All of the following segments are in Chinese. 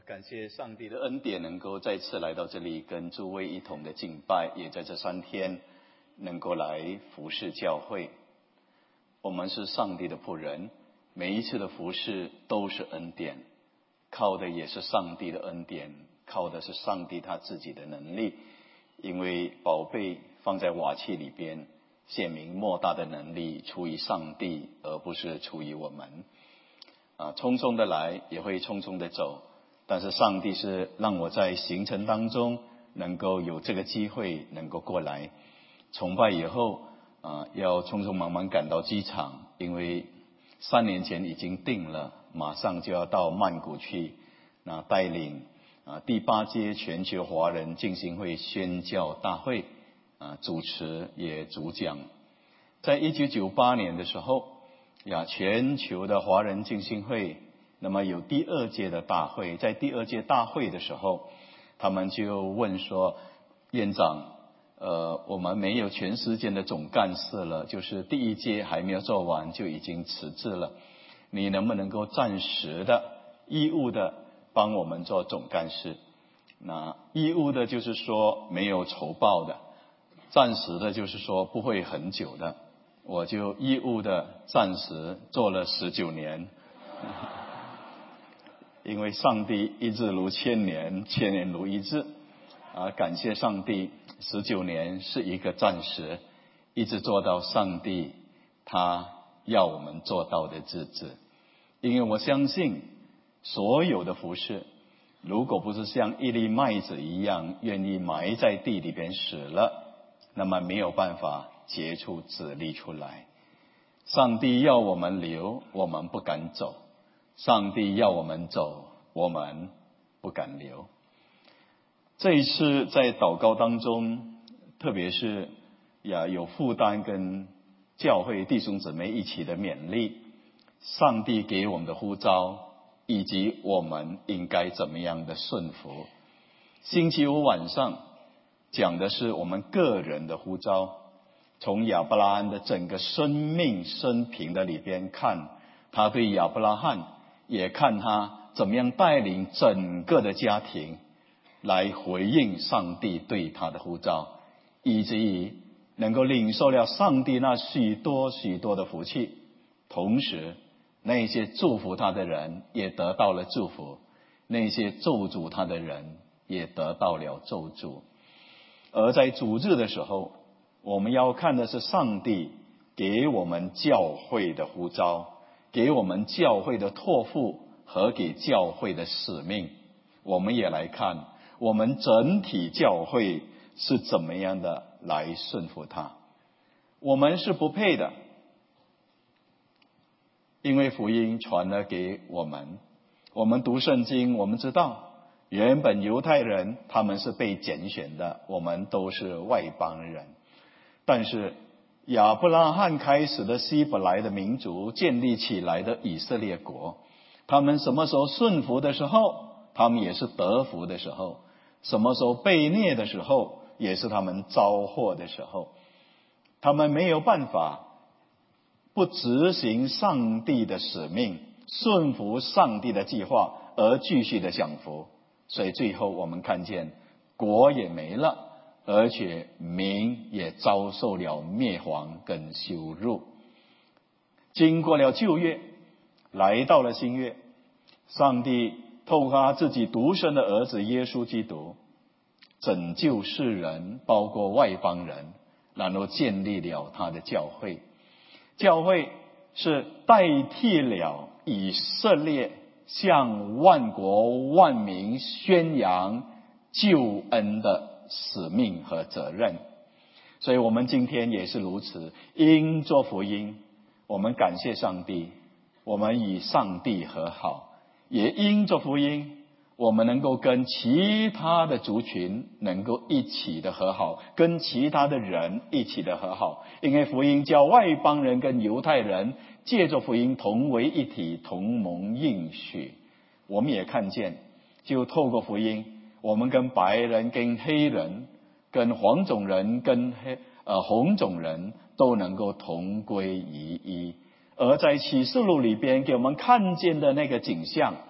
感谢上帝的恩典，能够再次来到这里，跟诸位一同的敬拜，也在这3天能够来服侍教会。我们是上帝的仆人，每一次的服侍都是恩典，靠的也是上帝的恩典，靠的是上帝他自己的能力。因为宝贝放在瓦器里边，显明莫大的能力出于上帝，而不是出于我们。匆匆的来，也会匆匆的走。但是上帝是让我在行程当中能够有这个机会能够过来崇拜以后要匆匆忙忙赶到机场，因为3年前已经定了，马上就要到曼谷去带领第8届全球华人浸信会宣教大会主持也主讲。在1998年的时候全球的华人浸信会那么有第2届的大会，在第2届大会的时候，他们就问说，院长我们没有全时间的总干事了，就是第1届还没有做完就已经辞职了，你能不能够暂时的义务的帮我们做总干事？那义务的就是说没有酬报的，暂时的就是说不会很久的。我就义务的暂时做了19年因为上帝一日如千年，千年如一日感谢上帝，19年是一个暂时，一直做到上帝他要我们做到的日子。因为我相信所有的服事，如果不是像一粒麦子一样愿意埋在地里边死了，那么没有办法结出籽粒出来。上帝要我们留，我们不敢走；上帝要我们走，我们不敢留。这一次在祷告当中，特别是有负担跟教会弟兄姊妹一起的勉励，上帝给我们的呼召，以及我们应该怎么样的顺服。星期五晚上讲的是我们个人的呼召，从亚伯拉罕的整个生命生平的里边看，他对亚伯拉罕，也看他怎么样带领整个的家庭来回应上帝对他的呼召，以至于能够领受了上帝那许多许多的福气，同时那些祝福他的人也得到了祝福，那些咒诅他的人也得到了咒诅。而在主日的时候，我们要看的是上帝给我们教会的呼召，给我们教会的托付和给教会的使命。我们也来看我们整体教会是怎么样的来顺服他。我们是不配的，因为福音传了给我们。我们读圣经，我们知道原本犹太人他们是被拣选的，我们都是外邦人。但是亚伯拉罕开始的希伯来的民族建立起来的以色列国，他们什么时候顺服的时候，他们也是得福的时候；什么时候被虐的时候，也是他们遭祸的时候。他们没有办法不执行上帝的使命，顺服上帝的计划，而继续的享福。所以最后我们看见国也没了，而且民也遭受了灭亡跟羞辱。经过了旧约，来到了新约，上帝透过他自己独生的儿子耶稣基督拯救世人，包括外邦人，然后建立了他的教会。教会是代替了以色列向万国万民宣扬救恩的使命和责任。所以我们今天也是如此，因做福音，我们感谢上帝，我们与上帝和好，也因做福音，我们能够跟其他的族群能够一起的和好，跟其他的人一起的和好。因为福音叫外邦人跟犹太人借着福音同为一体，同蒙应许。我们也看见，就透过福音，我们跟白人跟黑人跟黄种人跟红种人都能够同归于一。而在启示录里边给我们看见的那个景象，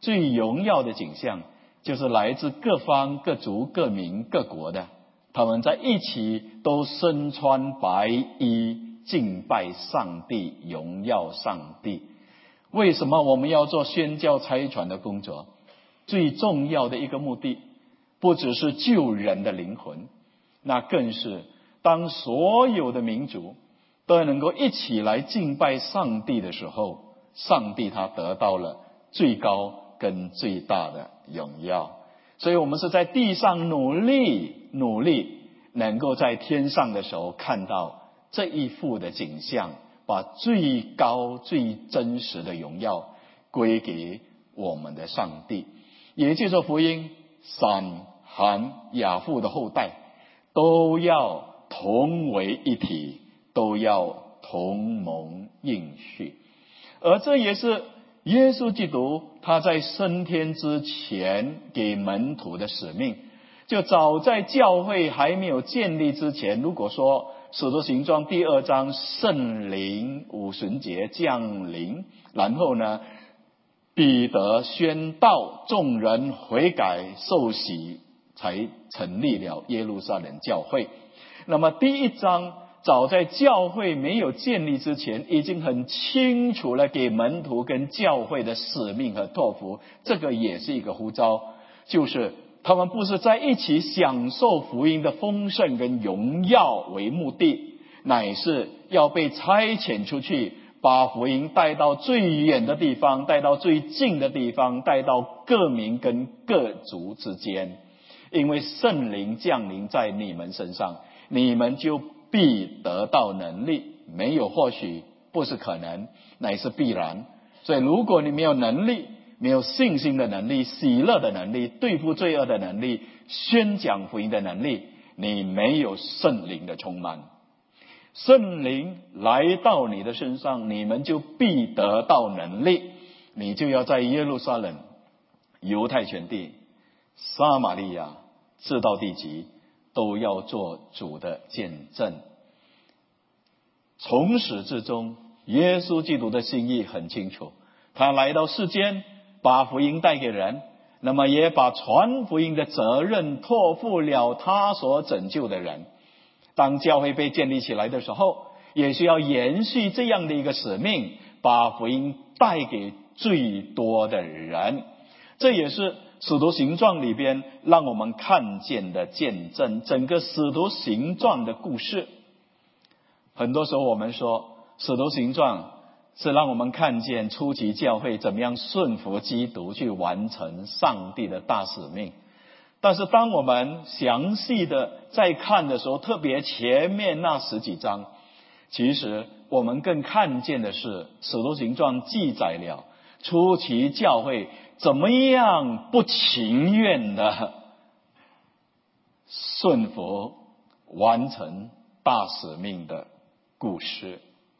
最荣耀的景象，就是来自各方各族各民各国的，他们在一起都身穿白衣敬拜上帝，荣耀上帝。为什么我们要做宣教差传的工作？最重要的一个目的，不只是救人的灵魂，那更是当所有的民族都能够一起来敬拜上帝的时候，上帝他得到了最高跟最大的荣耀。所以我们是在地上努力能够在天上的时候看到这一幅的景象，把最高最真实的荣耀归给我们的上帝。也就是说，福音闪含雅父的后代都要同为一体，都要同蒙应许。而这也是耶稣基督他在升天之前给门徒的使命。就早在教会还没有建立之前，如果说使徒行传第2章圣灵五旬节降临，然后呢彼得宣道，众人悔改受洗，才成立了耶路撒冷教会。那么第1章早在教会没有建立之前，已经很清楚了给门徒跟教会的使命和托付。这个也是一个呼召，就是他们不是在一起享受福音的丰盛跟荣耀为目的，乃是要被差遣出去，把福音带到最远的地方，带到最近的地方，带到各民跟各族之间。因为圣灵降临在你们身上，你们就必得到能力，没有或许，不是可能，乃是必然。所以如果你没有能力，没有信心的能力，喜乐的能力，对付罪恶的能力，宣讲福音的能力，你没有圣灵的充满。圣灵来到你的身上，你们就必得到能力，你就要在耶路撒冷、犹太全地、撒玛利亚直到地极都要做主的见证。从始至终，耶稣基督的心意很清楚，他来到世间把福音带给人，那么也把传福音的责任托付了他所拯救的人。当教会被建立起来的时候，也需要延续这样的一个使命，把福音带给最多的人。这也是使徒行传里边让我们看见的见证，整个使徒行传的故事。很多时候我们说使徒行传是让我们看见初期教会怎么样顺服基督去完成上帝的大使命。但是当我们详细的在看的时候，特别前面那10几章，其实我们更看见的是使徒行传记载了初期教会怎么样不情愿的顺服完成大使命的故事。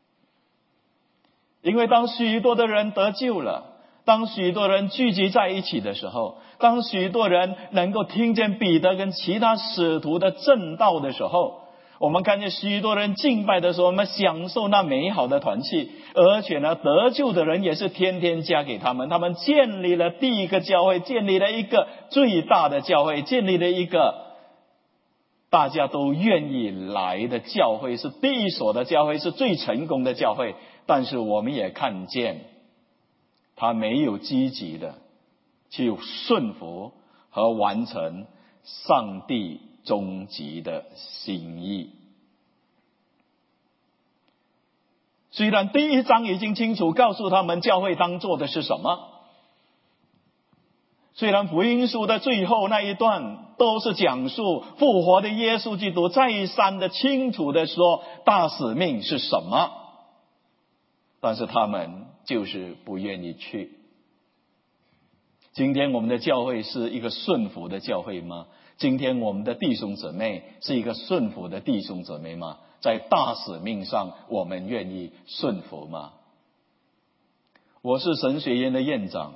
因为当许多的人得救了，当许多人聚集在一起的时候，当许多人能够听见彼得跟其他使徒的正道的时候，我们看见许多人敬拜的时候，我们享受那美好的团契，而且呢，得救的人也是天天加给他们。他们建立了第一个教会，建立了一个最大的教会，建立了一个大家都愿意来的教会，是第一所的教会，是最成功的教会。但是我们也看见他没有积极的去顺服和完成上帝终极的心意。虽然第1章已经清楚告诉他们教会当做的是什么，虽然福音书的最后那一段都是讲述复活的耶稣基督再三的清楚的说大使命是什么，但是他们就是不愿意去。今天我们的教会是一个顺服的教会吗？今天我们的弟兄姊妹是一个顺服的弟兄姊妹吗？在大使命上我们愿意顺服吗？我是神学院的院长，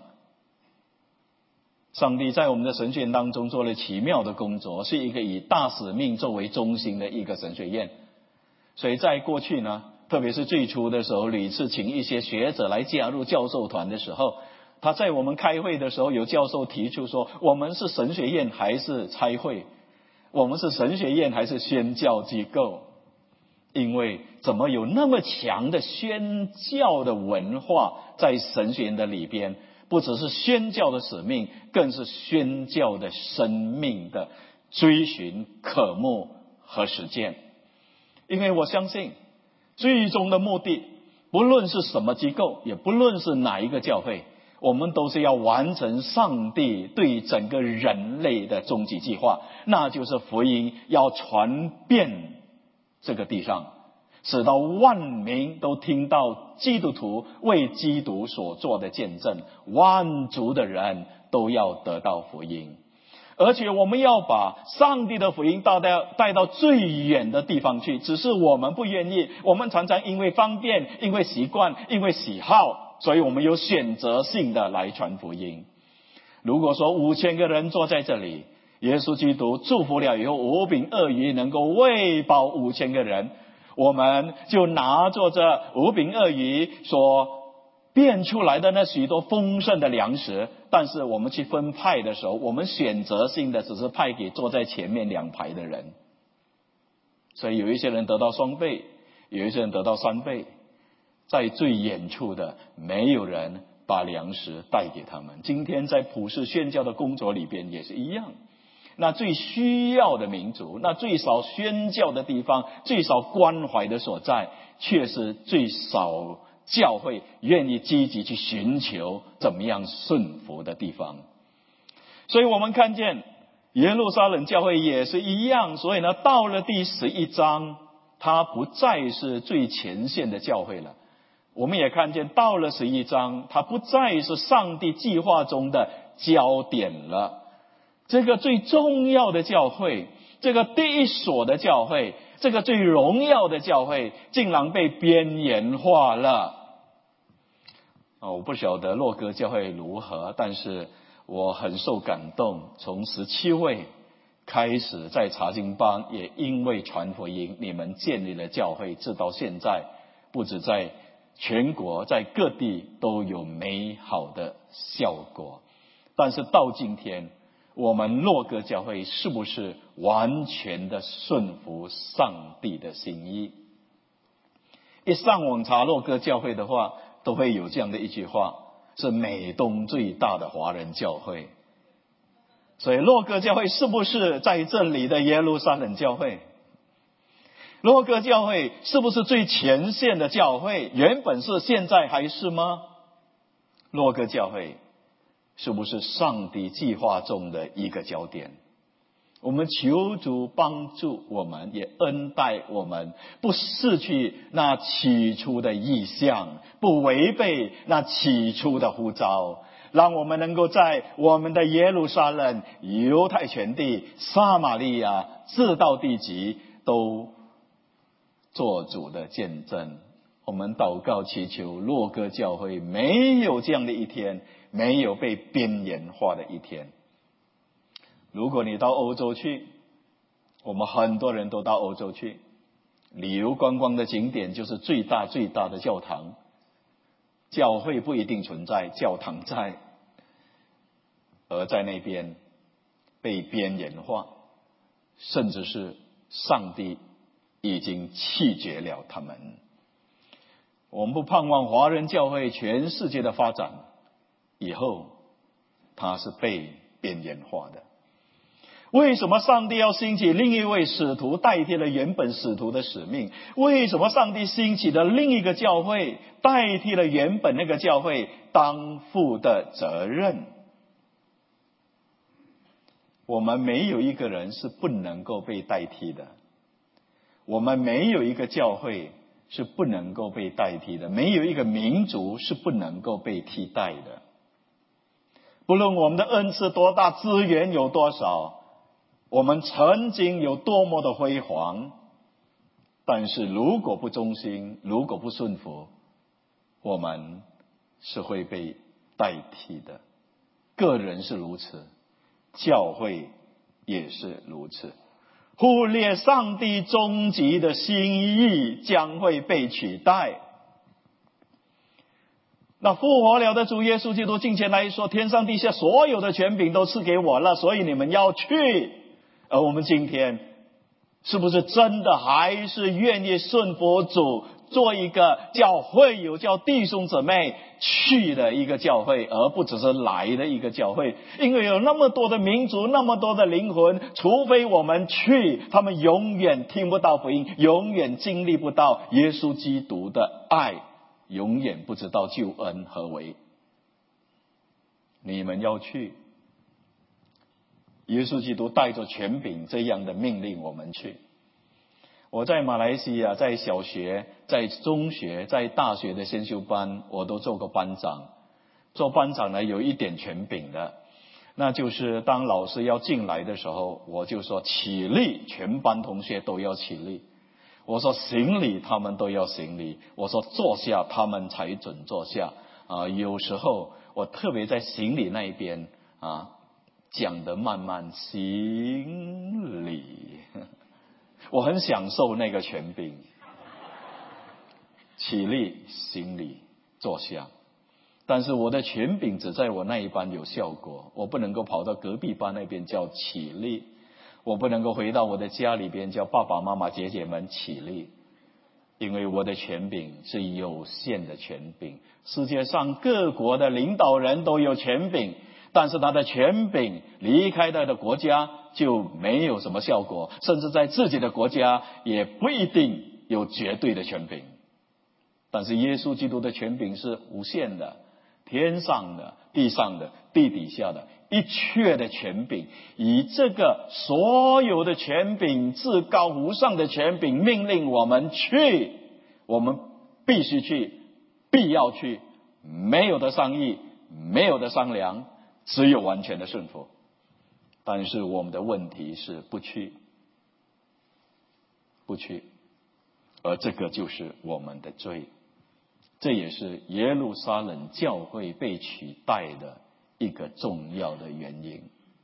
上帝在我们的神学院当中做了奇妙的工作，是一个以大使命作为中心的一个神学院。所以在过去呢，特别是最初的时候，屡次请一些学者来加入教授团的时候， 他在我们开会的时候，有教授提出说，我们是神学院还是差会？我们是神学院还是宣教机构？因为怎么有那么强的宣教的文化在神学院的里边？不只是宣教的使命，更是宣教的生命的追寻、渴慕和实践。因为我相信，最终的目的，不论是什么机构，也不论是哪一个教会，我们都是要完成上帝对整个人类的终极计划，那就是福音要传遍这个地上，使到万民都听到基督徒为基督所做的见证，万族的人都要得到福音。而且我们要把上帝的福音带到最远的地方去，只是我们不愿意。我们常常因为方便，因为习惯，因为喜好，所以我们有选择性的来传福音。如果说5000个人坐在这里，耶稣基督祝福了以后，5饼2鱼能够喂饱5000个人，我们就拿着这5饼2鱼所变出来的那许多丰盛的粮食，但是我们去分派的时候，我们选择性的只是派给坐在前面2排的人，所以有一些人得到双倍，有一些人得到3倍，在最远处的没有人把粮食带给他们。今天在普世宣教的工作里边也是一样，那最需要的民族，那最少宣教的地方，最少关怀的所在，却是最少教会愿意积极去寻求怎么样顺服的地方。所以我们看见耶路撒冷教会也是一样，所以呢，到了第11章，它不再是最前线的教会了。我们也看见到了11章，它不再是上帝计划中的焦点了。这个最重要的教会，这个第一所的教会，这个最荣耀的教会，竟然被边缘化了。我不晓得洛哥教会如何，但是我很受感动。从17位开始在查经班，也因为传福音，你们建立了教会，直到现在，不止在全国，在各地都有美好的效果。但是到今天，我们洛哥教会是不是完全的顺服上帝的心意？一上网查洛哥教会的话，都会有这样的一句话，是美东最大的华人教会。所以洛哥教会是不是在这里的耶路撒冷教会？洛哥教会是不是最前线的教会？原本是，现在还是吗？洛哥教会是不是上帝计划中的一个焦点？我们求主帮助我们，也恩待我们，不失去那起初的意向，不违背那起初的呼召，让我们能够在我们的耶路撒冷、犹太全地、撒玛利亚直到地极都做主的见证。我们祷告祈求洛哥教会没有这样的一天，没有被边缘化的一天。如果你到欧洲去，我们很多人都到欧洲去，旅游观光的景点就是最大的教堂，教会不一定存在，教堂在，而在那边被边缘化，甚至是上帝已经弃绝了他们。我们不盼望华人教会全世界的发展，以后它是被边缘化的。为什么上帝要兴起另一位使徒代替了原本使徒的使命？为什么上帝兴起的另一个教会代替了原本那个教会当负的责任？我们没有一个人是不能够被代替的，我们没有一个教会是不能够被代替的，没有一个民族是不能够被替代的。不论我们的恩赐多大，资源有多少，我们曾经有多么的辉煌，但是如果不忠心，如果不顺服，我们是会被代替的。个人是如此，教会也是如此。忽略上帝终极的心意，将会被取代。 那复活了的主耶稣基督进前来说，天上地下所有的权柄都赐给我了，所以你们要去。而我们今天是不是真的还是愿意顺服主，做一个叫会友叫弟兄姊妹去的一个教会，而不只是来的一个教会？因为有那么多的民族，那么多的灵魂，除非我们去，他们永远听不到福音，永远经历不到耶稣基督的爱，永远不知道救恩何为。你们要去，耶稣基督带着权柄这样的命令我们去。我在马来西亚，在小学，在中学，在大学的先修班，我都做过班长。做班长呢，有一点权柄的，那就是当老师要进来的时候，我就说起立，全班同学都要起立。我说行礼，他们都要行礼。我说坐下，他们才准坐下。有时候我特别在行礼那一边讲得慢慢行礼。我很享受那个权柄，起立行礼坐下，但是我的权柄只在我那一班有效果，我不能够跑到隔壁班那边叫起立，我不能够回到我的家里边叫爸爸妈妈姐姐们起立，因为我的权柄是有限的权柄。世界上各国的领导人都有权柄，但是他的权柄离开他的国家就没有什么效果，甚至在自己的国家也不一定有绝对的权柄。但是耶稣基督的权柄是无限的，天上的、地上的、地底下的一切的权柄，以这个所有的权柄，至高无上的权柄命令我们去，我们必须去，必要去，没有的商议，没有的商量，只有完全的顺服。但是我们的问题是不去，而这个就是我们的罪，这也是耶路撒冷教会被取代的一个重要的原因。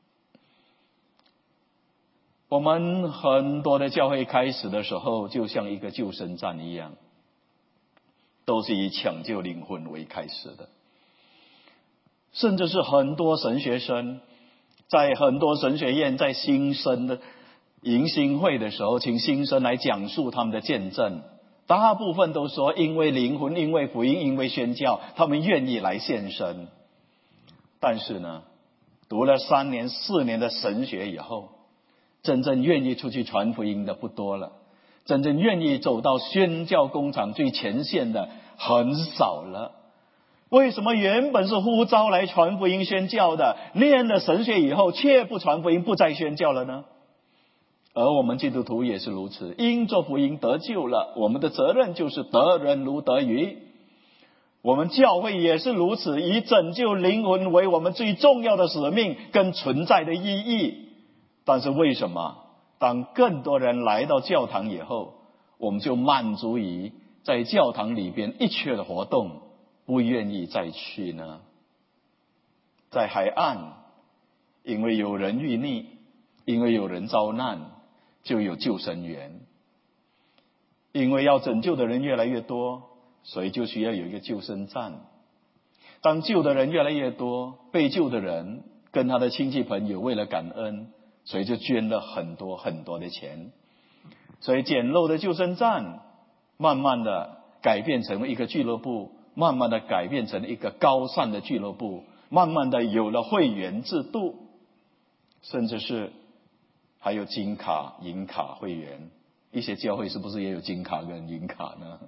我们很多的教会开始的时候就像一个救生站一样，都是以抢救灵魂为开始的，甚至是很多神学生在很多神学院在新生的迎新会的时候，请新生来讲述他们的见证，大部分都说因为灵魂，因为福音，因为宣教，他们愿意来献身。但是呢，读了3年4年的神学以后，真正愿意出去传福音的不多了，真正愿意走到宣教工厂最前线的很少了。为什么原本是呼召来传福音宣教的，念了神学以后却不传福音，不再宣教了呢？而我们基督徒也是如此，因做福音得救了，我们的责任就是得人如得鱼。我们教会也是如此，以拯救灵魂为我们最重要的使命跟存在的意义。但是为什么当更多人来到教堂以后，我们就满足于在教堂里边一切的活动，不愿意再去呢？在海岸，因为有人遇溺，因为有人遭难，就有救生员。因为要拯救的人越来越多，所以就需要有一个救生站。当救的人越来越多，被救的人跟他的亲戚朋友为了感恩，所以就捐了很多很多的钱。所以简陋的救生站慢慢的改变成为一个俱乐部，慢慢的改变成一个高尚的俱乐部，慢慢的有了会员制度，甚至是还有金卡银卡会员。一些教会是不是也有金卡跟银卡呢？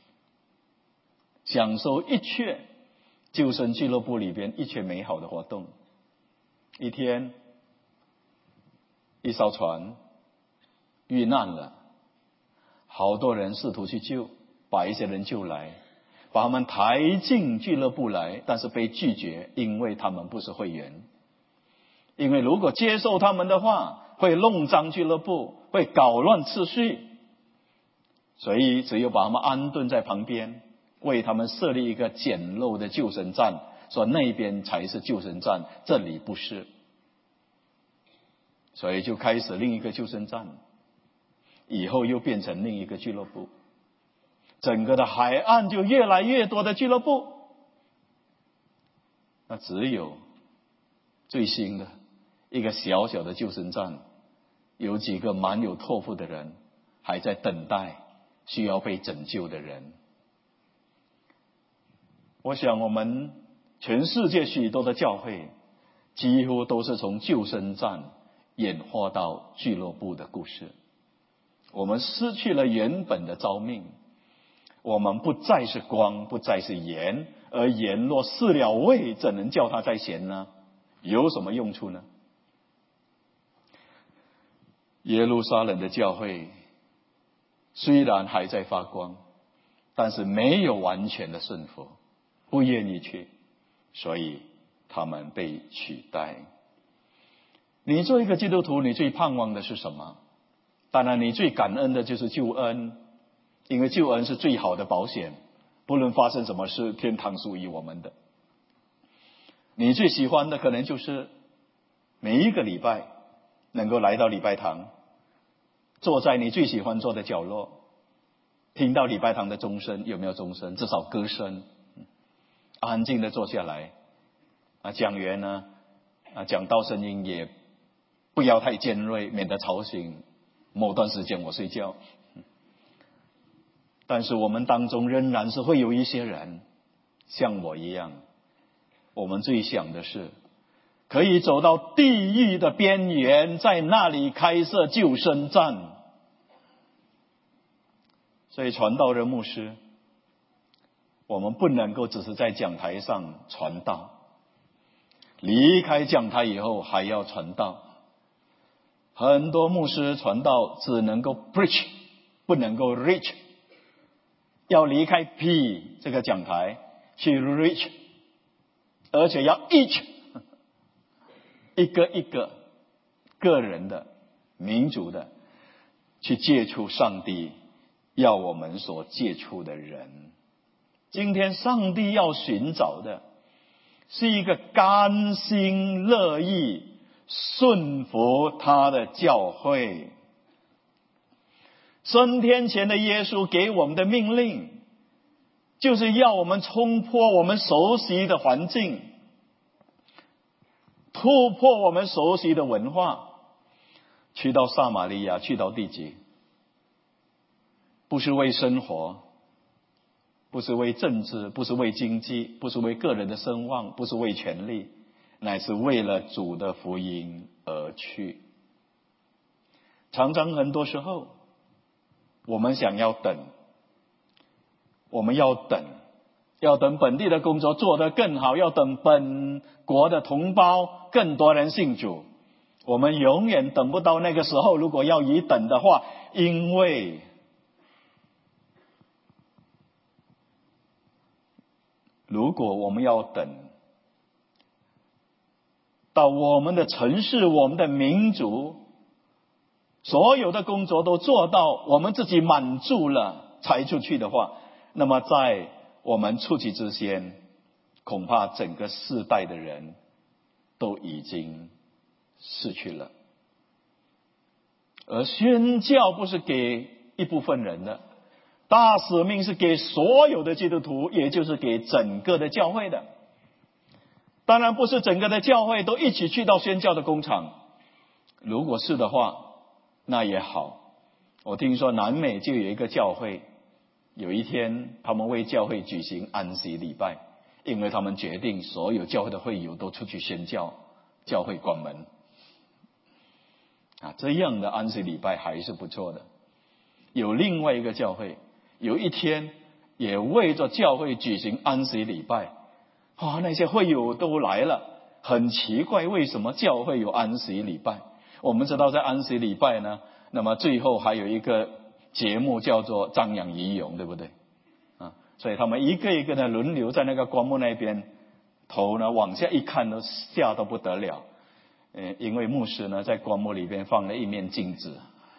享受一切救生俱乐部里边一切美好的活动。一天一艘船遇难了，好多人试图去救，把一些人救来，把他们抬进俱乐部来，但是被拒绝，因为他们不是会员。因为如果接受他们的话，会弄脏俱乐部，会搞乱秩序，所以只有把他们安顿在旁边，为他们设立一个简陋的救生站，说那边才是救生站，这里不是。所以就开始另一个救生站，以后又变成另一个俱乐部，整个的海岸就越来越多的俱乐部， 那只有最新的一个小小的救生站，有几个蛮有托付的人还在等待需要被拯救的人。我想我们全世界许多的教会几乎都是从救生站演化到俱乐部的故事。我们失去了原本的召命，我们不再是光，不再是盐，而盐若失了味，怎能叫它再咸呢？有什么用处呢？耶路撒冷的教会虽然还在发光，但是没有完全的顺服，不愿意去，所以他们被取代。你做一个基督徒，你最盼望的是什么？当然你最感恩的就是救恩，因为救恩是最好的保险，不论发生什么事，天堂属于我们的。你最喜欢的可能就是每一个礼拜能够来到礼拜堂，坐在你最喜欢坐的角落，听到礼拜堂的钟声，有没有钟声？至少歌声，安静的坐下来，讲员呢，讲道声音也不要太尖锐，免得吵醒某段时间我睡觉。但是我们当中仍然是会有一些人像我一样，我们最想的是可以走到地狱的边缘，在那里开设救生站。所以传道人牧师，我们不能够只是在讲台上传道，离开讲台以后还要传道。很多牧师传道只能够 preach， 不能够 reach， 要离开 P 这个讲台去 reach， 而且要 each 一个一个个人的民族的去接触上帝要我们所接触的人。今天上帝要寻找的是一个甘心乐意顺服他的教会。升天前的耶稣给我们的命令，就是要我们冲破我们熟悉的环境，突破我们熟悉的文化，去到撒玛利亚，去到地极，不是为生活，不是为政治，不是为经济，不是为个人的声望，不是为权力，乃是为了主的福音而去。常常很多时候我们想要等，我们要等本地的工作做得更好，要等本国的同胞更多人信主。我们永远等不到那个时候，如果要以等的话，因为如果我们要等到我们的城市，我们的民族所有的工作都做到我们自己满足了才出去的话，那么在我们出去之前，恐怕整个世代的人都已经失去了。而宣教不是给一部分人的，大使命是给所有的基督徒，也就是给整个的教会的。当然不是整个的教会都一起去到宣教的工厂，如果是的话那也好。我听说南美就有一个教会，有一天他们为教会举行安息礼拜，因为他们决定所有教会的会友都出去宣教，教会关门。这样的安息礼拜还是不错的。有另外一个教会，有一天也为着教会举行安息礼拜，那些会友都来了，很奇怪为什么教会有安息礼拜。我们知道在安息礼拜呢，那么最后还有一个节目叫做瞻仰遗容，对不对？所以他们一个一个的轮流在那个棺木那边，头呢往下一看都吓得不得了，因为牧师呢在棺木里边放了一面镜子。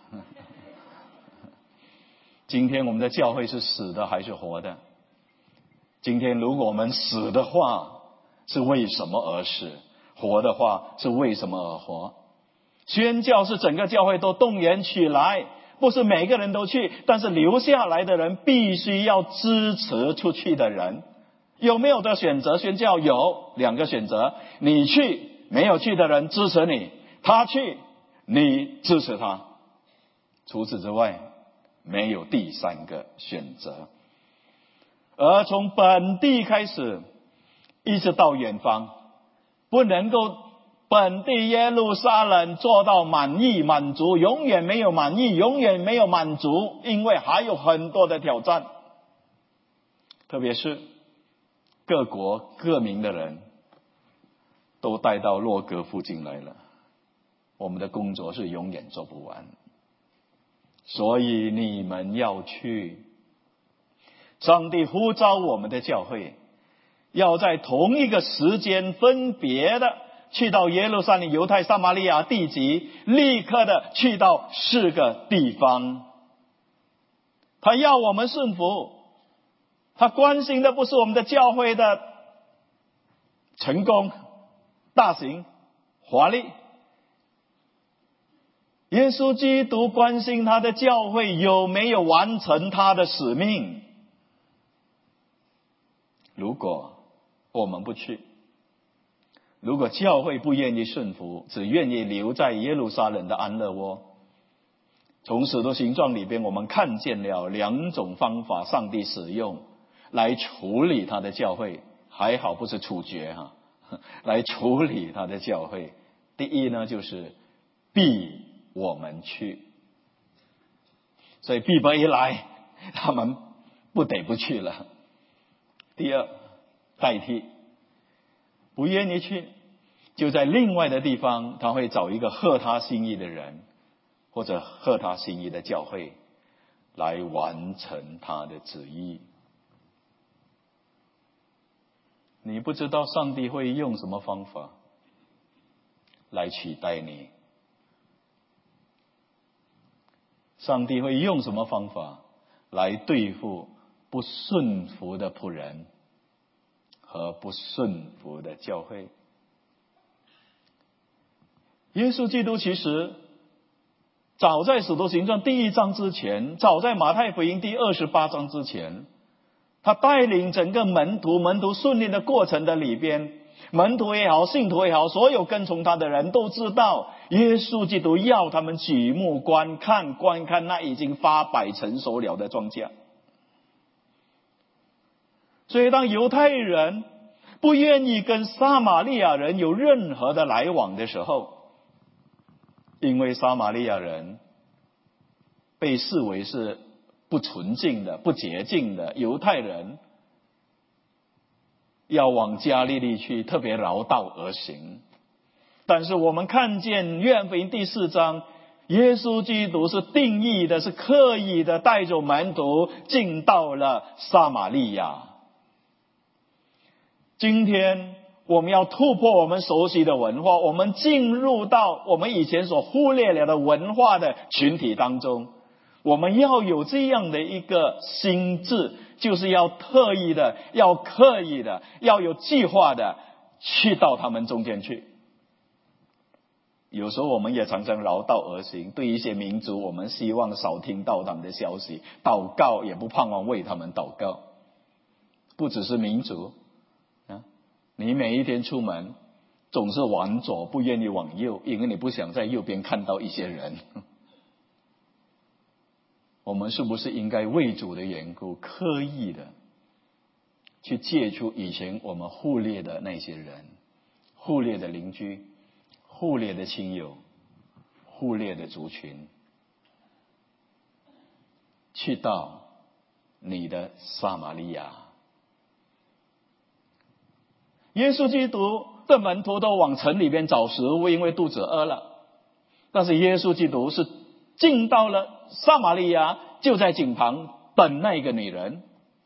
今天我们的教会是死的还是活的？今天如果我们死的话，是为什么而死？活的话是为什么而活？宣教是整个教会都动员起来，不是每个人都去，但是留下来的人必须要支持出去的人， 有没有的选择宣教？有2个选择，你去，没有去的人支持你，他去，你支持他。除此之外，没有第3个选择。而从本地开始，一直到远方，不能够本地耶路撒冷做到满意满足，永远没有满意，永远没有满足，因为还有很多的挑战。特别是各国各民的人都带到洛哥附近来了，我们的工作是永远做不完。所以你们要去，上帝呼召我们的教会要在同一个时间分别的去到耶路撒冷、犹太、撒玛利亚地级，立刻的去到4个地方。他要我们顺服，他关心的不是我们的教会的成功、大型、华丽。耶稣基督关心他的教会有没有完成他的使命。如果我们不去，如果教会不愿意顺服，只愿意留在耶路撒冷的安乐窝，从使徒行传里边我们看见了2种方法上帝使用来处理他的教会，还好不是处决来处理他的教会。第一呢，就是逼我们去，所以逼迫一来，他们不得不去了。第二，代替，不愿意去，就在另外的地方，他会找一个合他心意的人，或者合他心意的教会，来完成他的旨意。你不知道上帝会用什么方法来取代你，上帝会用什么方法来对付不顺服的仆人和不顺服的教会。耶稣基督其实早在使徒行传第1章之前，早在马太福音第28章之前，他带领整个门徒顺利的过程的里边，门徒也好，信徒也好，所有跟从他的人都知道，耶稣基督要他们举目观看那已经发摆成熟了的庄稼。所以当犹太人不愿意跟撒玛利亚人有任何的来往的时候，因为撒玛利亚人被视为是不纯净的、不洁净的，犹太人要往加利利去，特别绕道而行。但是我们看见约翰福音第4章，耶稣基督是定义的，是刻意的带着门徒进到了撒玛利亚。今天我们要突破我们熟悉的文化，我们进入到我们以前所忽略了的文化的群体当中，我们要有这样的一个心智，就是要特意的，要刻意的，要有计划的去到他们中间去。有时候我们也常常绕道而行，对一些民族我们希望少听到他们的消息，祷告也不盼望为他们祷告。不只是民族你每一天出门总是往左不愿意往右，因为你不想在右边看到一些人。我们是不是应该为主的缘故，刻意的去借出以前我们忽略的那些人，忽略的邻居，忽略的亲友，忽略的族群，去到你的撒玛利亚。耶稣基督的门徒都往城里边找食物，因为肚子饿了。但是耶稣基督是进到了撒玛利亚，就在井旁等那个女人。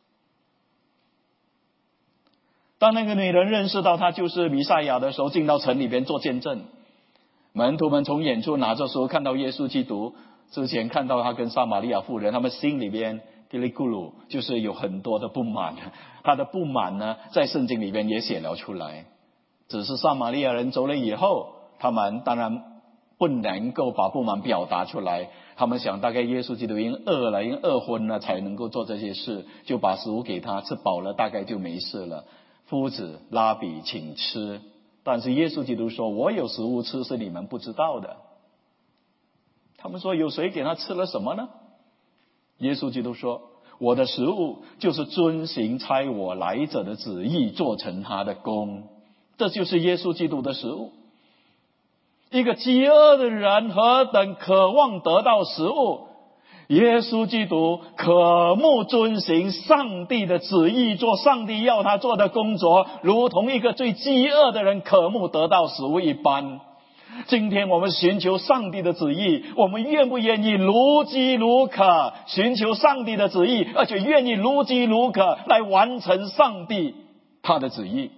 当那个女人认识到他就是弥赛亚的时候，进到城里边做见证。门徒们从远处拿着书看到耶稣基督，之前看到他跟撒玛利亚妇人，他们心里边嘀哩咕噜，就是有很多的不满。他的不满呢，在圣经里边也写了出来。只是撒玛利亚人走了以后，他们当然不能够把不满表达出来，他们想大概耶稣基督因饿了，因饿昏了才能够做这些事，就把食物给他，吃饱了大概就没事了。夫子拉比请吃，但是耶稣基督说，我有食物吃是你们不知道的。他们说，有谁给他吃了什么呢？耶稣基督说，我的食物就是遵行差我来者的旨意，做成他的功。这就是耶稣基督的食物。一个饥饿的人何等渴望得到食物，耶稣基督渴慕遵行上帝的旨意，做上帝要他做的工作，如同一个最饥饿的人渴慕得到食物一般。今天我们寻求上帝的旨意，我们愿不愿意如饥如渴寻求上帝的旨意，而且愿意如饥如渴来完成上帝他的旨意？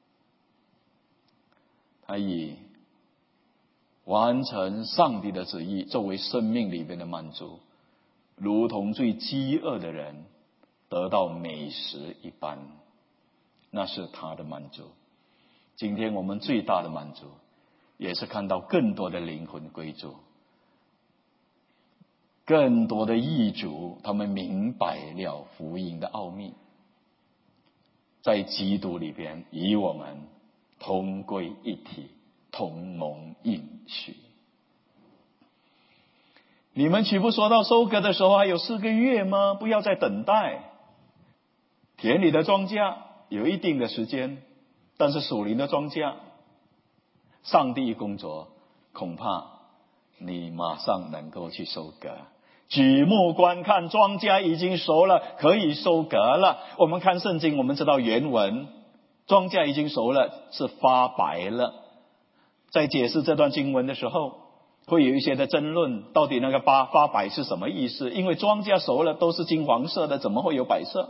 他以完成上帝的旨意作为生命里面的满足，如同最饥饿的人得到美食一般，那是他的满足。今天我们最大的满足也是看到更多的灵魂归主，更多的义主他们明白了福音的奥秘，在基督里边与我们同归一体，同蒙应许。你们岂不说到收割的时候还有4个月吗？不要再等待。田里的庄稼有一定的时间，但是属灵的庄稼上帝一工作，恐怕你马上能够去收割。举目观看，庄稼已经熟了，可以收割了。我们看圣经，我们知道原文庄稼已经熟了是发白了。在解释这段经文的时候，会有一些的争论，到底那个发白是什么意思？因为庄稼熟了都是金黄色的，怎么会有白色？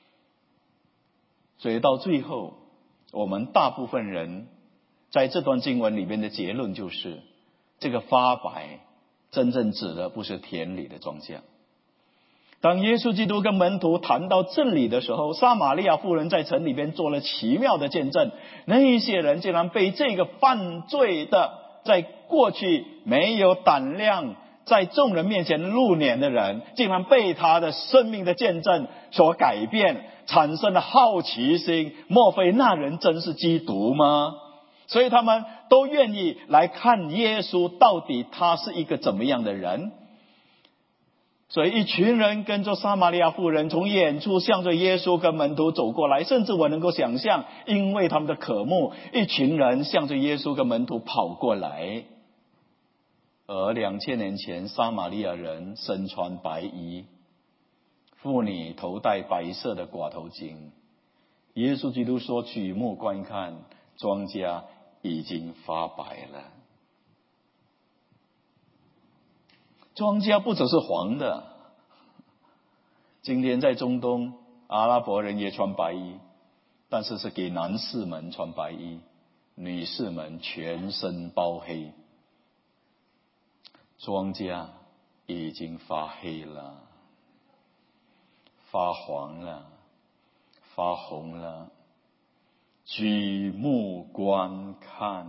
所以到最后，我们大部分人在这段经文里面的结论就是，这个发白真正指的不是田里的庄稼。当耶稣基督跟门徒谈到这里的时候，撒玛利亚妇人在城里边做了奇妙的见证，那一些人竟然被这个犯罪的，在过去没有胆量在众人面前露脸的人，竟然被他的生命的见证所改变，产生了好奇心，莫非那人真是基督吗？所以他们都愿意来看耶稣到底他是一个怎么样的人。所以一群人跟着撒玛利亚妇人从远处向着耶稣跟门徒走过来，甚至我能够想象，因为他们的渴慕，一群人向着耶稣跟门徒跑过来。而2000年前撒玛利亚人身穿白衣，妇女头戴白色的寡头巾。耶稣基督说，举目观看，庄稼已经发白了。庄稼不只是黄的，今天在中东，阿拉伯人也穿白衣，但是是给男士们穿白衣，女士们全身包黑。庄稼已经发黑了，发黄了，发红了。举目观看。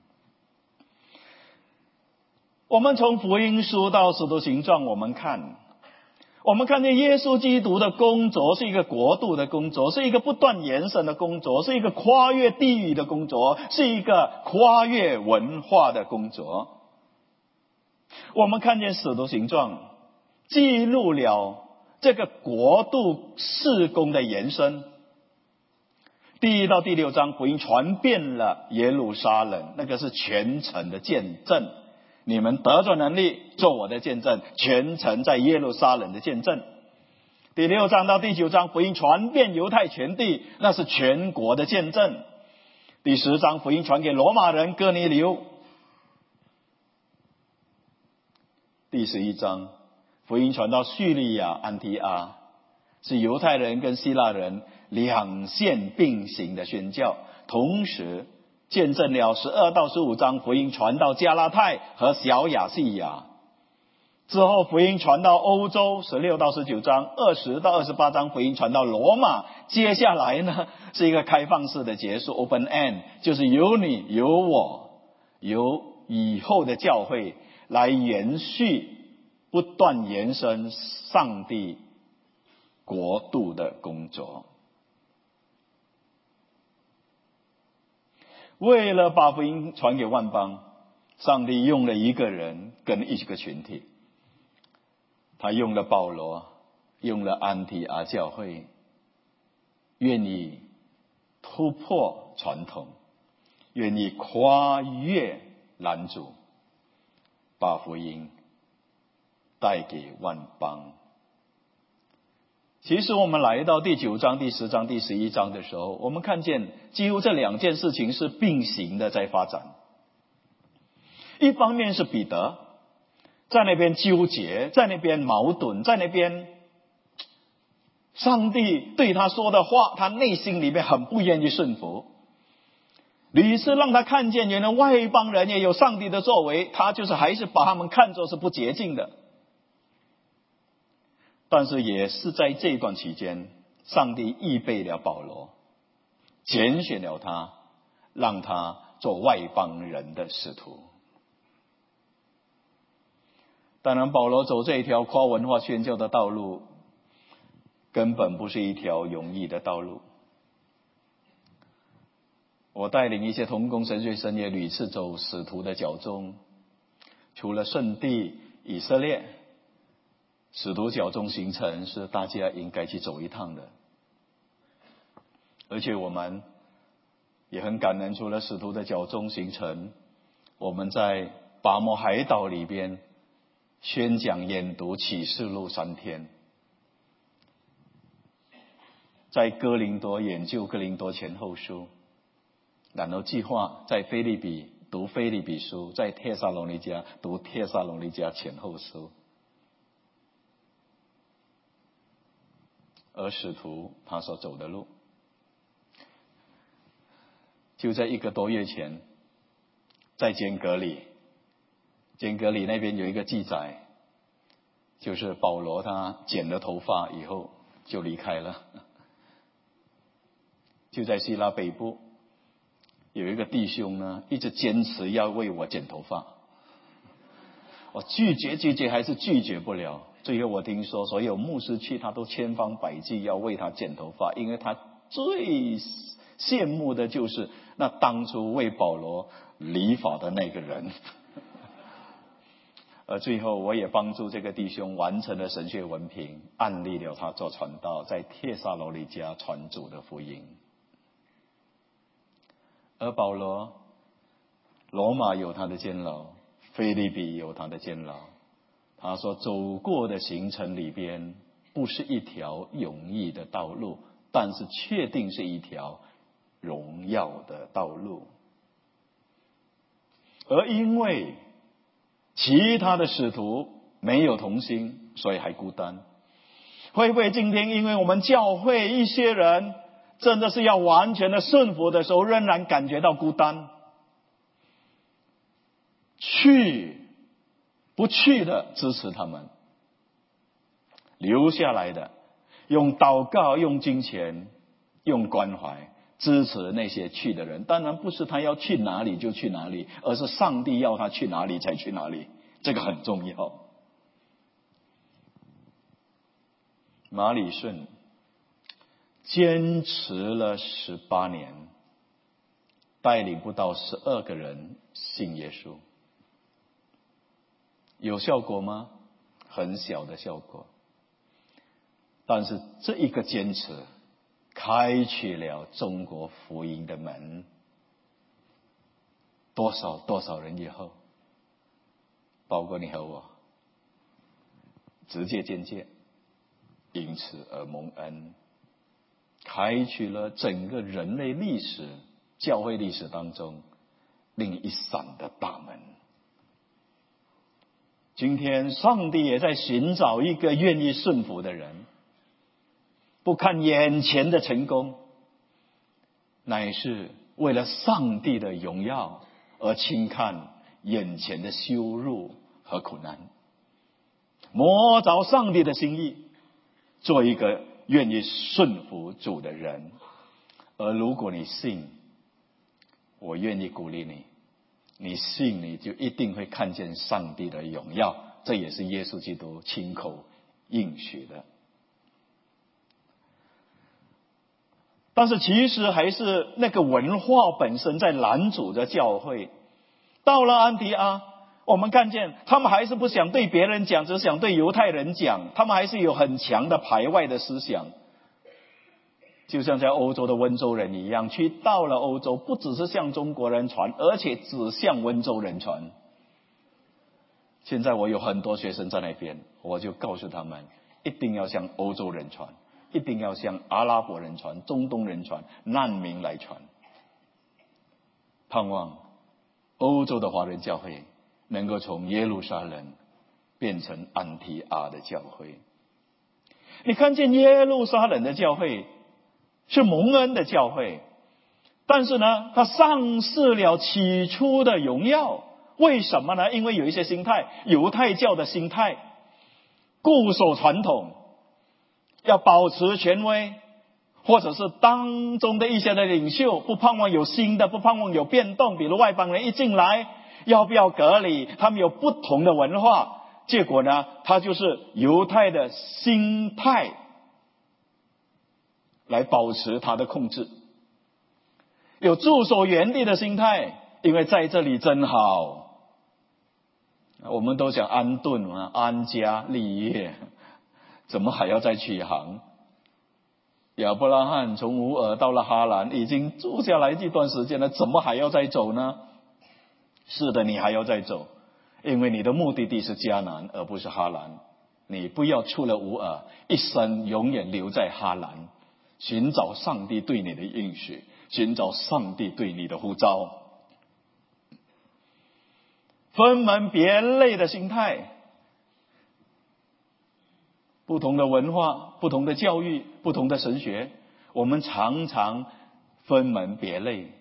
我们从福音书到使徒行传，我们看见耶稣基督的工作是一个国度的工作，是一个不断延伸的工作，是一个跨越地域的工作，是一个跨越文化的工作。我们看见使徒行传记录了这个国度事工的延伸。第1到第6章福音传遍了耶路撒冷，那个是全城的见证。你们得着能力做我的见证，全城在耶路撒冷的见证。第6章到第9章福音传遍犹太全地，那是全国的见证。第10章福音传给罗马人哥尼流。第11章福音传到叙利亚安提阿，是犹太人跟希腊人两线并行的宣教，同时见证了12到15章福音传到加拉太和小亚细亚。之后福音传到欧洲16到19章，20到28章福音传到罗马。接下来呢是一个开放式的结束 open end， 就是有你有我有以后的教会来延续，不断延伸上帝国度的工作。为了把福音传给万邦，上帝用了一个人跟一个群体，他用了保罗，用了安提阿教会，愿意突破传统，愿意跨越拦阻，把福音带给万邦。其实我们来到第9章、第10章、第11章的时候，我们看见几乎这两件事情是并行的在发展。一方面是彼得在那边纠结，在那边矛盾，在那边上帝对他说的话，他内心里面很不愿意顺服，屡次让他看见原来外邦人也有上帝的作为，他就是还是把他们看作是不洁净的。但是也是在这段期间，上帝预备了保罗，拣选了他，让他做外邦人的使徒。当然保罗走这一条跨文化宣教的道路，根本不是一条容易的道路。我带领一些同工神学生也屡次走使徒的脚踪，除了圣地以色列，使徒脚踪行程是大家应该去走一趟的。而且我们也很感恩，除了使徒的脚踪行程，我们在巴摩海岛里边宣讲研读启示录3天，在哥林多研究哥林多前后书，然后计划在腓立比读腓立比书，在帖撒罗尼迦读帖撒罗尼迦前后书。而使徒他所走的路，就在1个多月前，在坚革里那边有一个记载，就是保罗他剪了头发以后就离开了。就在希腊北部有一个弟兄呢，一直坚持要为我剪头发，我拒绝还是拒绝不了。最后我听说所有牧师去，他都千方百计要为他剪头发，因为他最羡慕的就是那当初为保罗理发的那个人。而最后我也帮助这个弟兄完成了神学文凭，按立了他做传道，在帖撒罗尼迦传主的福音。而保罗，罗马有他的监牢，腓立比有他的监牢，他所走过的行程里边不是一条容易的道路，但是确定是一条荣耀的道路。而因为其他的使徒没有同心，所以还孤单。会不会今天因为我们教会一些人真的是要完全的顺服的时候，仍然感觉到孤单？不去的支持他们，留下来的用祷告、用金钱、用关怀支持那些去的人。当然不是他要去哪里就去哪里，而是上帝要他去哪里才去哪里，这个很重要。马礼顺坚持了18年，带领不到12个人信耶稣。有效果吗？很小的效果。但是这一个坚持开启了中国福音的门。多少人以后，包括你和我，直接间接因此而蒙恩，开启了整个人类历史、教会历史当中另一扇的大门。今天上帝也在寻找一个愿意顺服的人，不看眼前的成功，乃是为了上帝的荣耀而轻看眼前的羞辱和苦难，摸着上帝的心意，做一个愿意顺服主的人。而如果你信，我愿意鼓励你， 你信你就一定会看见上帝的荣耀，这也是耶稣基督亲口应许的。但是其实还是那个文化本身在拦阻着教会。到了安提阿，我们看见他们还是不想对别人讲，只想对犹太人讲，他们还是有很强的排外的思想。就像在欧洲的温州人一样，到了欧洲不只是向中国人传，而且只向温州人传。现在我有很多学生在那边，我就告诉他们，一定要向欧洲人传，一定要向阿拉伯人传，中东人传，难民来传。盼望欧洲的华人教会能够从耶路撒冷变成安提阿的教会。你看见耶路撒冷的教会是蒙恩的教会，但是呢，它丧失了起初的荣耀。为什么呢？因为有一些心态，犹太教的心态，固守传统，要保持权威，或者是当中的一些的领袖不盼望有新的，不盼望有变动。比如外邦人一进来，要不要隔离？他们有不同的文化，结果呢，他就是犹太的心态来保持他的控制。有驻守原地的心态，因为在这里真好。我们都想安顿嘛，安家立业，怎么还要再起航？亚伯拉罕从乌尔到了哈兰，已经住下来一段时间了，怎么还要再走呢？是的，你还要再走，因为你的目的地是迦南，而不是哈兰。你不要出了乌尔，一生永远留在哈兰，寻找上帝对你的应许，寻找上帝对你的呼召。分门别类的心态，不同的文化，不同的教育，不同的神学，我们常常分门别类。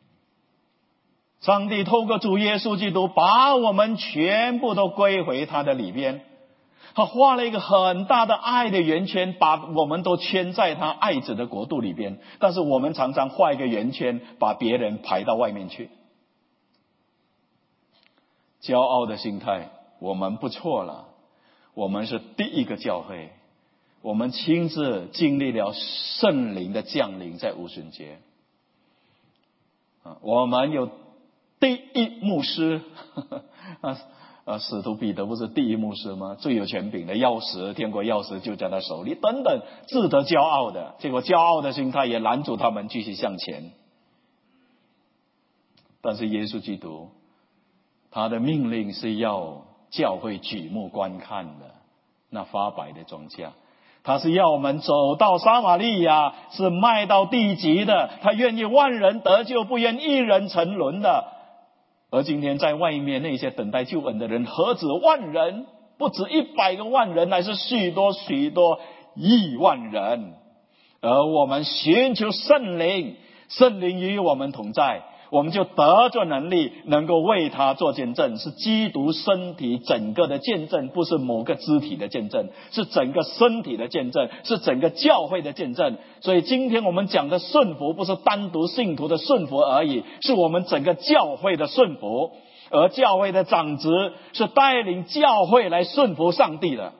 上帝透过主耶稣基督把我们全部都归回他的里边，他画了一个很大的爱的圆圈，把我们都圈在他爱子的国度里边。但是我们常常画一个圆圈，把别人排到外面去。骄傲的心态，我们不错了，我们是第一个教会，我们亲自经历了圣灵的降临在五旬节。我们有第一牧师，使徒彼得不是第一牧师吗？最有权柄的钥匙，天国钥匙就在他手里，等等，自得骄傲的，结果骄傲的心态也拦阻他们继续向前。但是耶稣基督，他的命令是要教会举目观看的那发白的庄稼，他是要我们走到撒玛利亚，是迈到地极的，他愿意万人得救，不愿一人沉沦的。而今天在外面那些等待救恩的人何止万人，不止100个万人，乃是许多许多亿万人。而我们寻求圣灵，圣灵与我们同在，我们就得着能力，能够为他做见证，是基督身体整个的见证，不是某个肢体的见证，是整个身体的见证，是整个教会的见证。所以今天我们讲的顺服，不是单独信徒的顺服而已，是我们整个教会的顺服。而教会的长职是带领教会来顺服上帝的。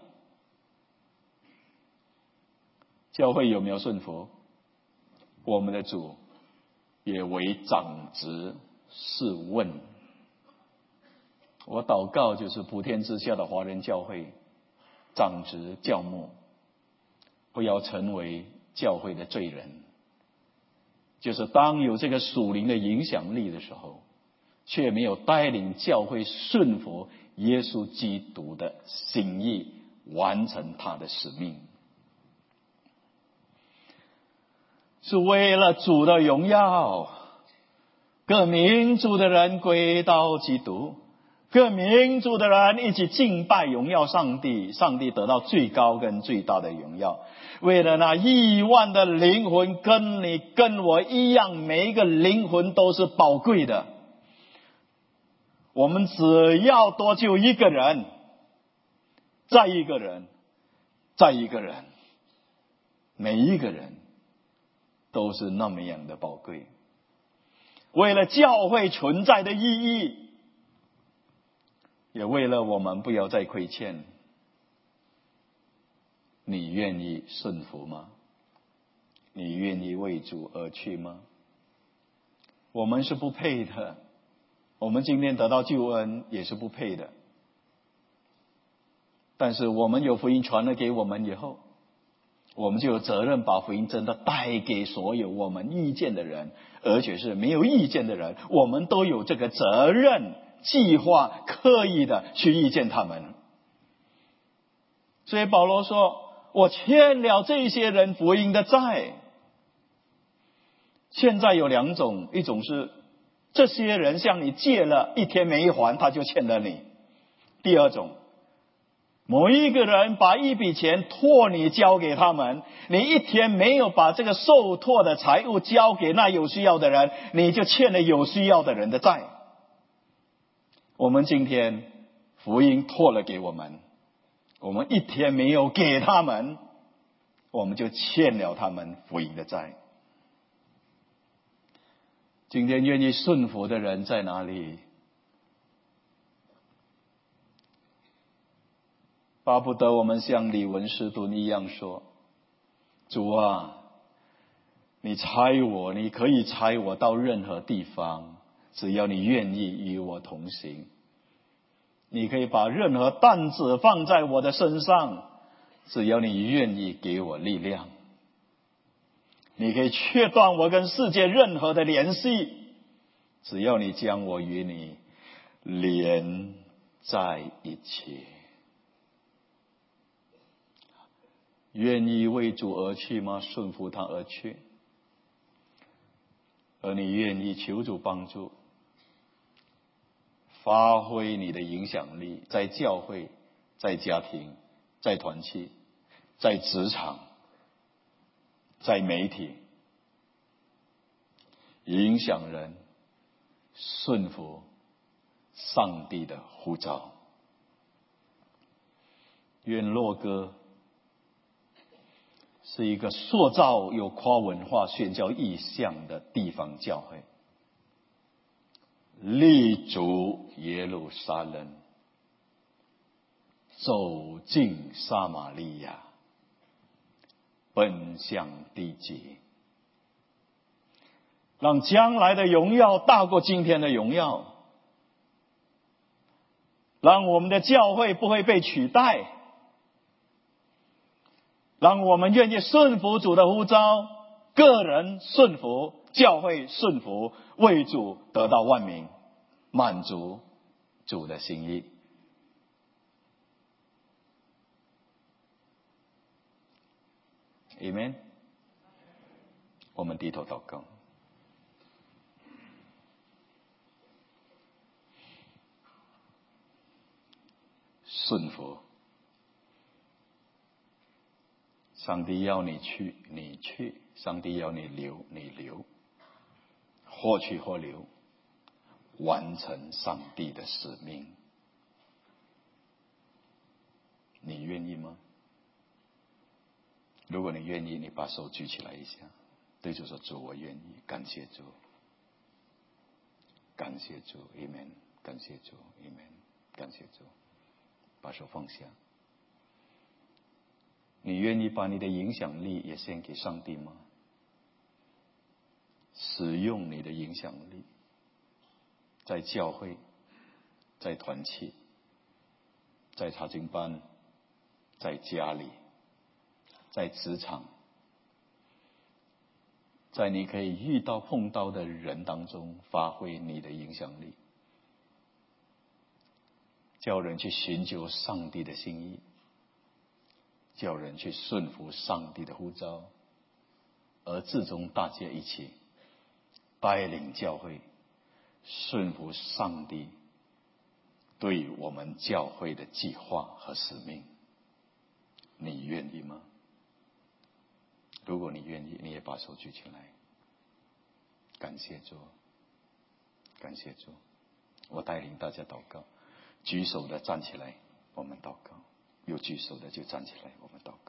教会有没有顺服？我们的主也为长职是问。我祷告就是普天之下的华人教会长职教牧不要成为教会的罪人，就是当有这个属灵的影响力的时候，却没有带领教会顺服耶稣基督的心意，完成他的使命，是为了主的荣耀。各民族的人归到基督，各民族的人一起敬拜荣耀上帝，上帝得到最高跟最大的荣耀。为了那亿万的灵魂，跟你跟我一样，每一个灵魂都是宝贵的。我们只要多救一个人，再一个人，再一个人，每一个人都是那么样的宝贵。为了教会存在的意义， 也为了我们不要再亏欠，你愿意顺服吗？你愿意为主而去吗？我们是不配的，我们今天得到救恩也是不配的。但是我们有福音传了给我们以后，我们就有责任把福音真的带给所有我们遇见的人，而且是没有意见的人，我们都有这个责任，计划刻意的去遇见他们。所以保罗说，我欠了这些人福音的债。现在有两种，一种是这些人向你借了，一天没还他就欠了你。第二种，某一个人把一笔钱托你交给他们，你一天没有把这个受托的财物交给那有需要的人，你就欠了有需要的人的债。我们今天福音托了给我们，我们一天没有给他们，我们就欠了他们福音的债。今天愿意顺服的人在哪里？巴不得我们像李文士敦一样说，主啊，你差我，你可以差我到任何地方，只要你愿意与我同行。你可以把任何担子放在我的身上，只要你愿意给我力量。你可以切断我跟世界任何的联系，只要你将我与你连在一起。愿意为主而去吗？顺服他而去。而你愿意求主帮助，发挥你的影响力，在教会，在家庭，在团契，在职场，在媒体，影响人，顺服上帝的呼召。愿洛哥是一个塑造有跨文化宣教意向的地方教会，立足耶路撒冷，走进撒玛利亚，奔向地极，让将来的荣耀大过今天的荣耀，让我们的教会不会被取代，让我们愿意顺服主的呼召，个人顺服，教会顺服，为主得到万民，满足主的心意。Amen。 我们低头祷告。顺服，上帝要你去你去，上帝要你留你留，或去或留，完成上帝的使命。你愿意吗？如果你愿意，你把手举起来一下，对主说，主我愿意，感谢主，感谢主 Amen， 感谢主 Amen， 感谢主。把手放下。你愿意把你的影响力也献给上帝吗？使用你的影响力，在教会，在团契，在查经班，在家里，在职场，在你可以遇到碰到的人当中发挥你的影响力，叫人去寻求上帝的心意，叫人去顺服上帝的呼召，而至终大家一起带领教会顺服上帝对我们教会的计划和使命。你愿意吗？如果你愿意，你也把手举起来。感谢主，感谢主。我带领大家祷告，举手的站起来，我们祷告；有举手的就站起来，我们祷告。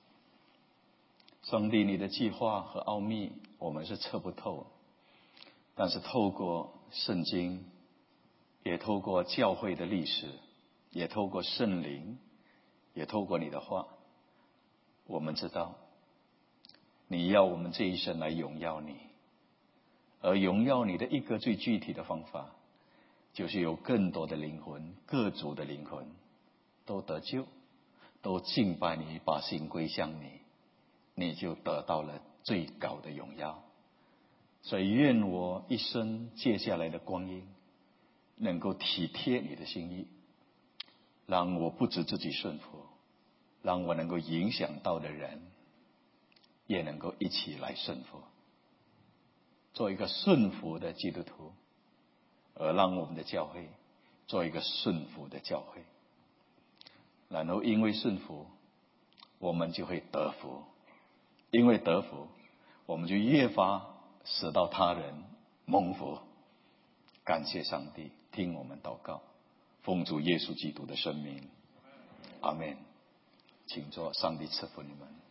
上帝，你的计划和奥秘我们是测不透， 但是透过圣经，也透过教会的历史，也透过圣灵，也透过你的话，我们知道你要我们这一生来荣耀你，而荣耀你的一个最具体的方法，就是有更多的灵魂，各族的灵魂都得救，都敬拜你，把心归向你，你就得到了最高的荣耀。所以愿我一生接下来的光阴能够体贴你的心意，让我不止自己顺服，让我能够影响到的人也能够一起来顺服，做一个顺服的基督徒，而让我们的教会做一个顺服的教会。然后因为顺服，我们就会得福，因为得福，我们就越发使到他人蒙福。感谢上帝，听我们祷告，奉主耶稣基督的圣名，阿们。请坐，上帝赐福你们。